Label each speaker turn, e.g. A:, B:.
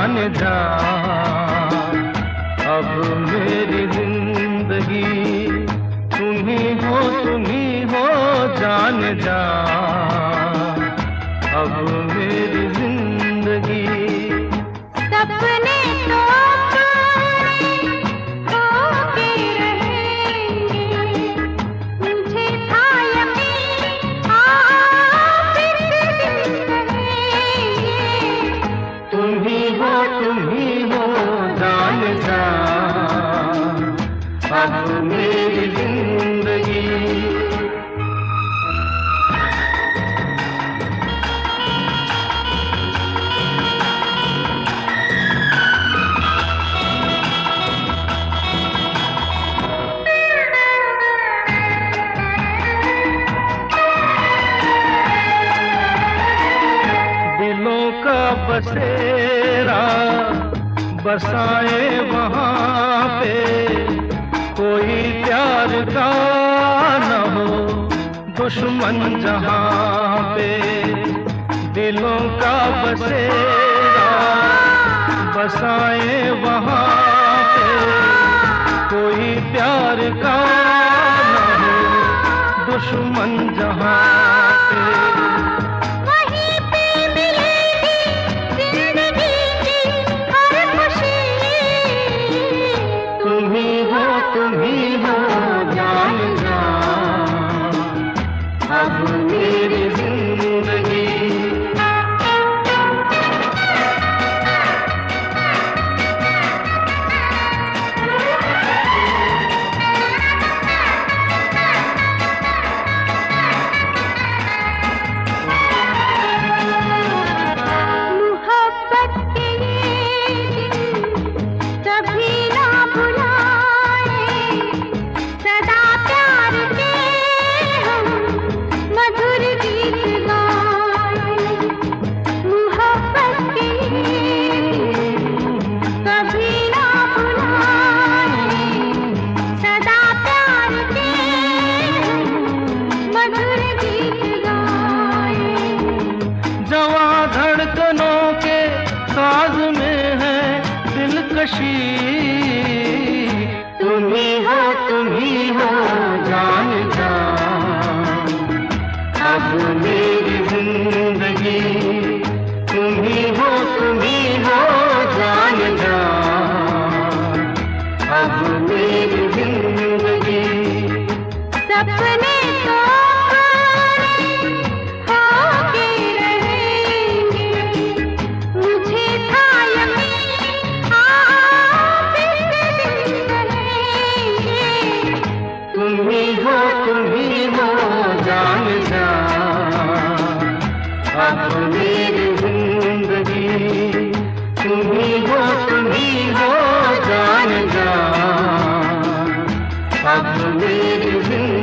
A: जान जा, अब मेरी जिंदगी तुम ही हो जान जा, अब मेरी जिंदगी।
B: सपने तो होके रहेंगे, मुझे था यकीन आप फिर रहेंगे।
A: तुम ही हो जान जा, अब मेरी जिंदगी। दिलों का बसेरा बसाए वहाँ पे, कोई प्यार का न हो दुश्मन जहाँ पे। दिलों का बसेरा बसाए वहाँ पे, कोई प्यार का न हो दुश्मन जहाँ पे। तुम ही हो जान जा, अब मेरी जिंदगी।
B: मोहब्बत के ये दिन कभी ना भुलाए, सदा प्यार के हम मधुर गीत गाए। मोहब्बत के ये दिन कभी ना भुलाए, सदा प्यार के हम मधुर गीत गाए।
A: जवां धड़कनों के साज में है दिलकशी, तुम ही हो जान जा, अब मेरी जिंदगी। तुम ही हो जान जा, अब मेरी जिंदगी।
B: सपने तो होके रहेंगे, मुझे था यकीन आप फिर रहेंगे।
A: तुम ही हो जान जा, अब मेरी जिंदगी। तुम ही हो जान जा, अब मेरी जिंदगी।